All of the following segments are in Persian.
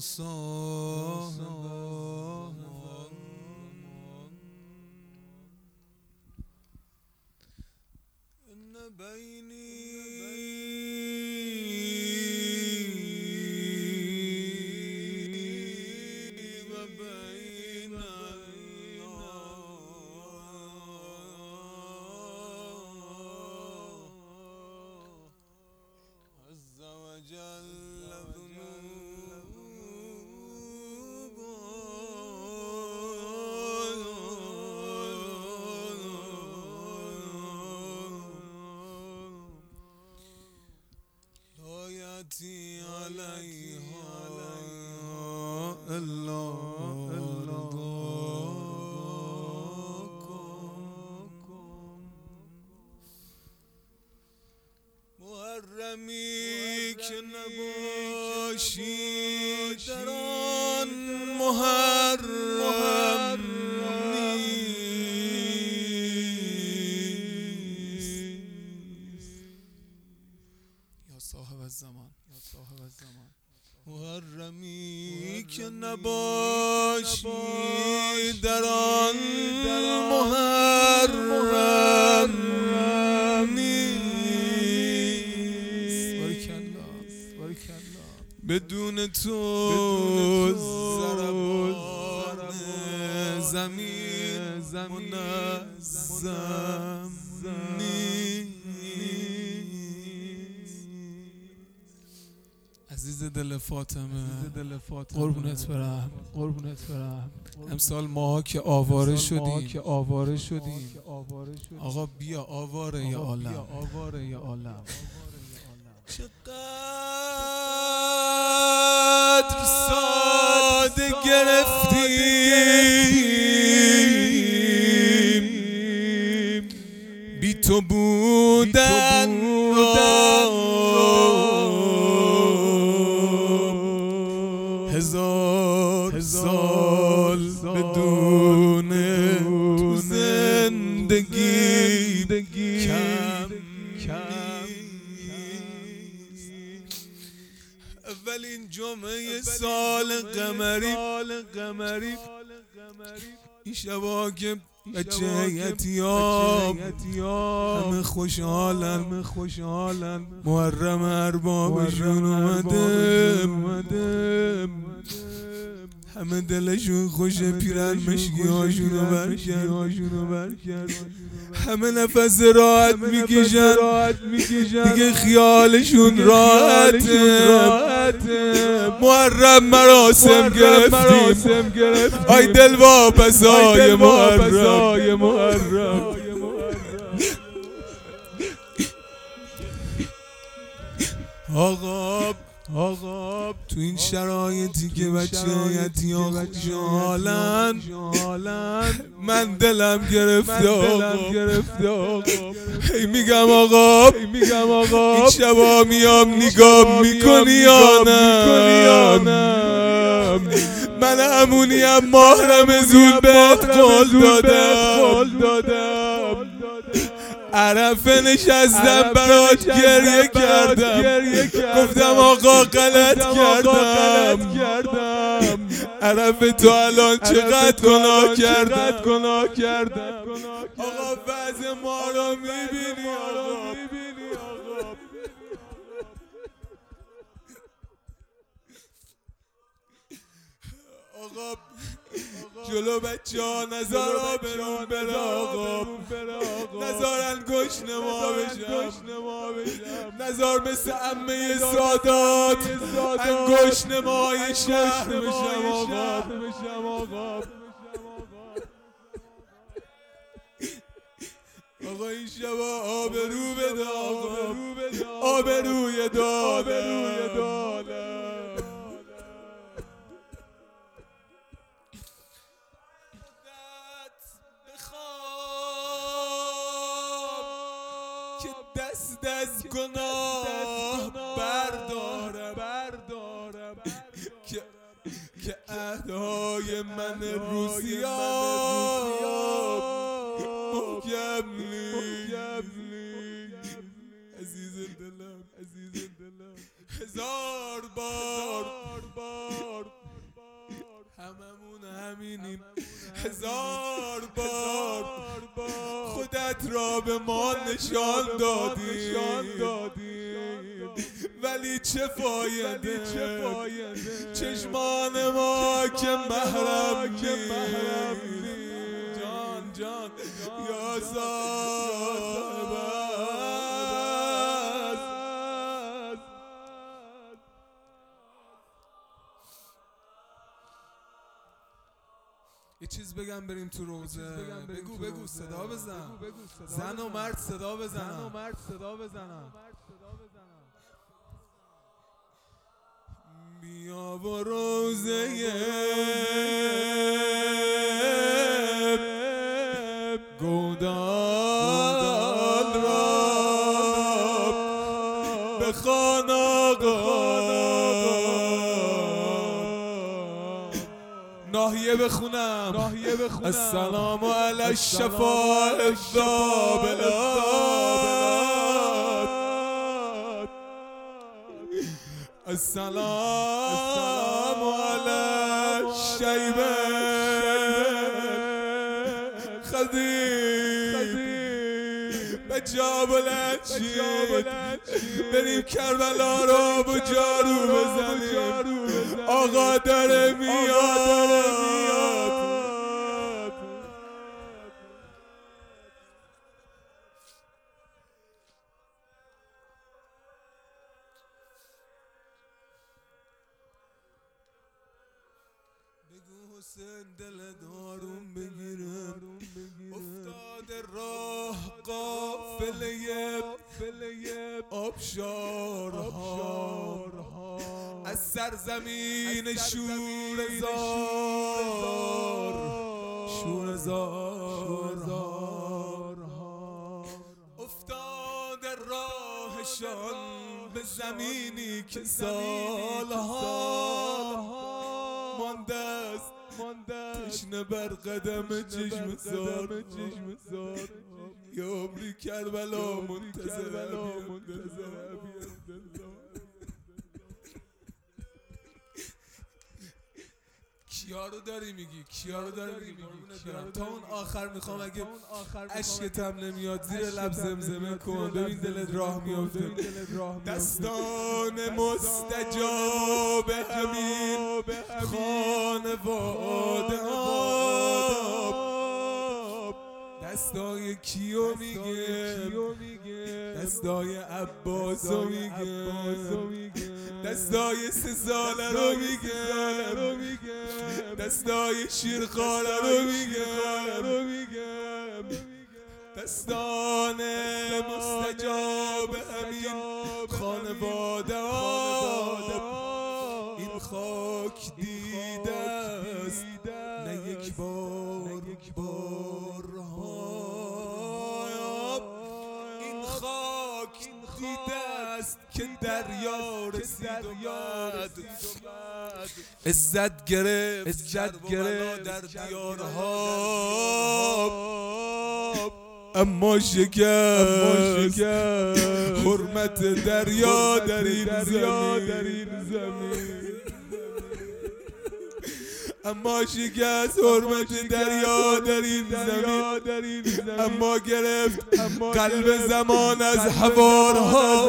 عليها إلا رضاكم محرمی که نباشی در آن محرم صاحب الزمان محرمی که نباشی در آن محرم نیست بدون تو ضربان زمین منظم نیست. عزیز دل فاطمه قربونت برم امسال ماها که آواره شدیم آقا بیا آواره یا عالم چقدر ساده گرفتیم بی تو بودن هزار سال بدون تو زندگی کم اولین جمعه سال قمری این شبا که بچه یتیام همه خوشحالن محرم اربابشون اومده همه دلشون خوشه پیرن مشکی هاشونو برکرد همه نفس راحت میکشن دیگه خیالشون راحته محرم مراسم گرفتیم آی دل واپسای محرم آقا تو این شرایطی که بچه یتیان خوشحالن من دلم گرفته آقا هی میگم آقا این شبا میام نگاه میکنی یا نه من همونیم محرم زود بهت قول دادم عرفه نشستم برات گریه کردم گفتم آقا غلط کردم عرفه تو الان چقدر گناه کردم آقا وضع ما رو میبینی آقا جلو بچه ها نزار آبرون بره آقا نزار انگشت نما بشم نزار مثل عمه سادات انگشت نمای شهر بشم آقا این شبا آبرو بده آبروی دادم که دست از گناه بردارم که عهدهای من روزیاب محکم عزیز دلم هزار بار 1000 بار خودت را به ما نشان دادی، ولی چه فایده چشمان ما که محرم نیست. جان یا صاحب یه چیز بگم بریم تو روزه. بگو صدا بزن. زن و مرد صدا بزنن. بیا و روزه گودال را بخوان آقا. ناهیه بخونم. السلام علی الشفاء الذابلات، السلام علی الشیب خدیب. به جا بلند شید بریم کربلا را با جارو بزنیم. آقا داره میاد. بگو حسین دل دارون بگیرم، افتاده راه قافله آبشارها از سرزمین شورزارها. افتاده راهشان به زمینی که سالها مانده است تشنه بر قدم چشم زار. یا عمری کربلا منتظر. کیا رو داری میگی؟ تا اون آخر میخوام اگه عشقتم نمیاد زیر لب زمزمه کن. ببین دلت راه میافته. دستان مستجاب همین خانواده ها. دستای کیو میگه؟ دستای عباسو میگه. دستای 3 ساله رو میگه. دستای شیرخواره رو میگه. دستان مستجاب همین خانواده ها. این خاک دیده است نه یک بار این خاک دیده است که دریا رسید اومد. عزت گرفت کربلا در دیارها، اما شکست حرمت دریا در این زمین. اما شکست حرمت دریا در این زمین. اما گرفت قلب زمان از حوارها.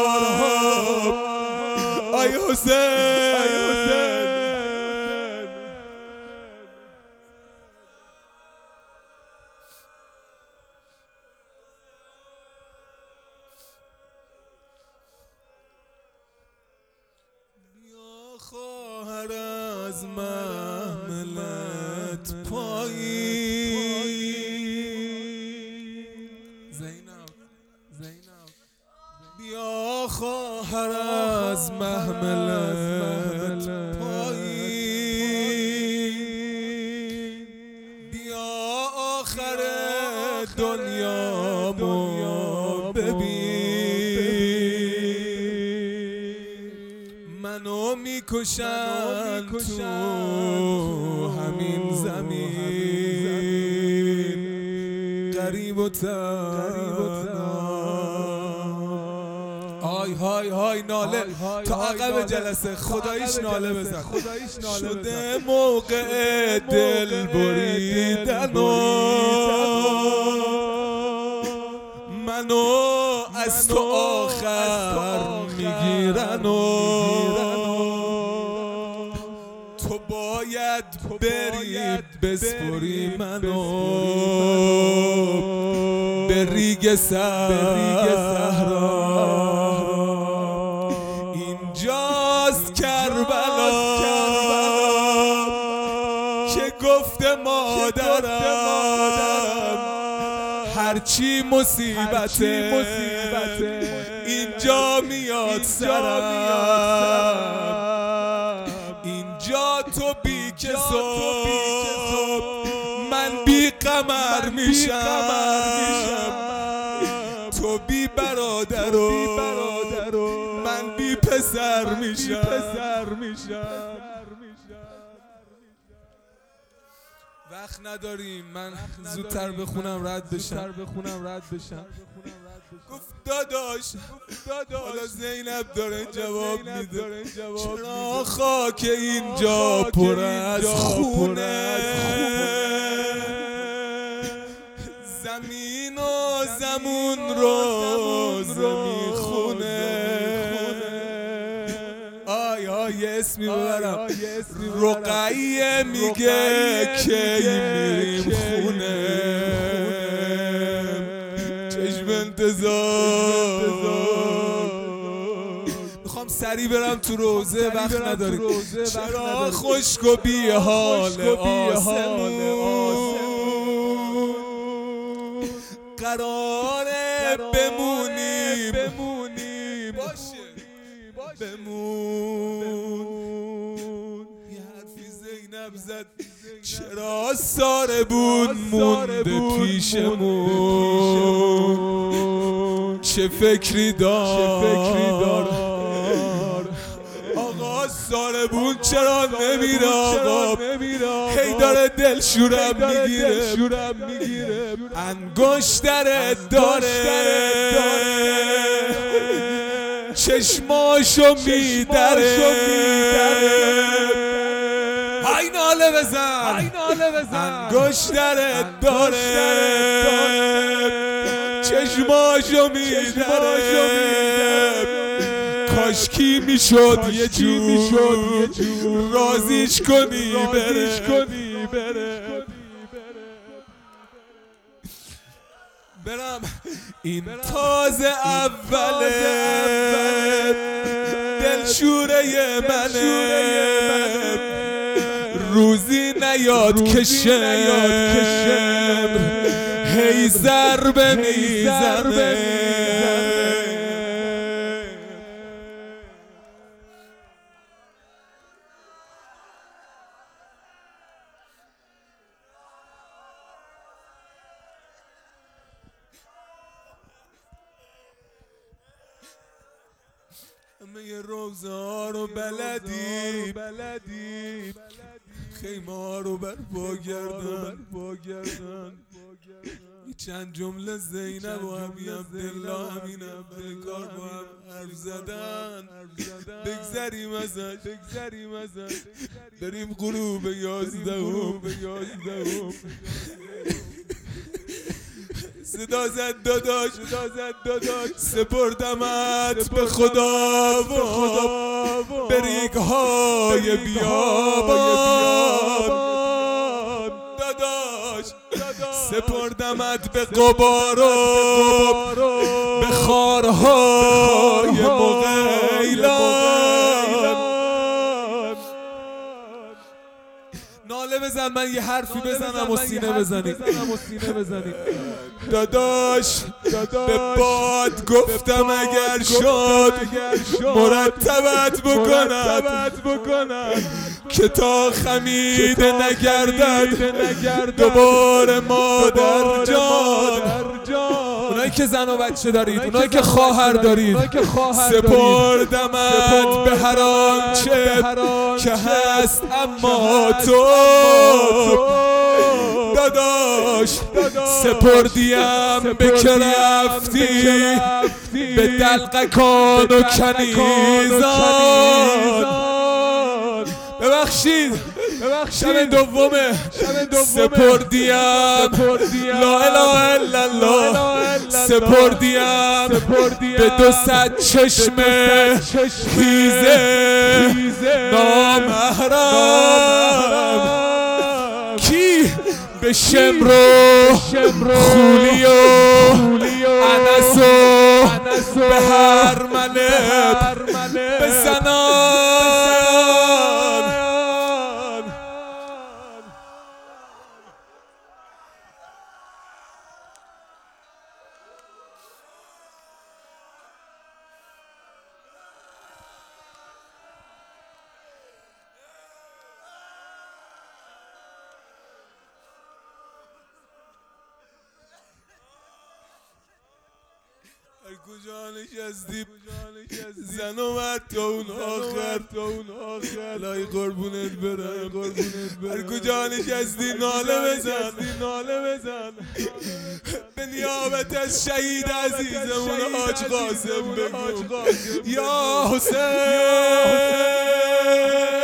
آی حسین بیا خواهر از محملت پایین. زینب بیا خواهر از محملت پایین. بیا آخر دنیامو ببین. منو میکشن تو همین زمین، غریب و تنها. های های های ناله تا عقب جلسه خداییش ناله بزن. شده موقع دل بریدن منو از تو آخر میگیرن تو باید بری بسپری منو به ریگ صحرا. اینجاست کربلا که گفته مادرم هرچی مصیبته اینجا میاد سرم. اینجا تو بی کسو من بی قمر میشم، تو بی برادر و من بی پسر میشم. وقت نداریم، من زودتر بخونم رد بشم. گفت داداش حالا زینب داره جواب میده چرا خاک اینجا پر از خونه، زمین و زمون رو میخونه. یه اسمی ببرم، رقیه میگه کی میریم خونه، چشم انتظار. میخوام سریع برم تو روزه، وقت نداری. چرا خشک و بی حال آسمون قراره بمونیم بمون. یه حرفی زینب زد چرا ساربون مونده پیشمون، چه فکری دار آقا ساربون چرا نمیره آقا، هی داره دلشورم میگیره، انگشترت داره چشماشو میدره. های ناله بزن انگشترت داره چشماشو میدره. کاشکی میشد یه جور رازیش کنی بره. برم این تازه اوله دلشوره منه، روزی نیاد که شمر هی ضربه میزنه. همه روزه ها رو بلدی، خیمه ها رو برپا گردن. چند جمله زینب و همین عبدالله همین اول کار با هم حرف زدن. بگذریم ازش بریم غروب 11. صدا زد داداش سپردمت به خدا به ریگ‌های بیابان. داداش سپردمت به غبار و به خارهای مغیلان. ناله بزن، من یه حرفی بزنم و سینه بزنی. داداش به باد گفتم اگر شد مرتبت بکنم که تا خمیده نگردد دوباره مادر جان. اونایی که زن و بچه دارید، اونایی که خواهر دارید، سپردمت به هر آنچه که هست اما تو داداش سپردیم به که رفتی به دلقکان و کنیزان. ببخشید شب دومه سپردیم لا اله الا الله سپردیم به 200 چشم خیزه نامحرم. کی؟ به شمرو خولی و انس و به هرمله بزنان. کجا نشستی زن اومد تا اون آخر لای قربونت برم هر کجا نشستی ناله بزن به نیابت از شهید عزیزمون حاج قاسم بگو یا حسین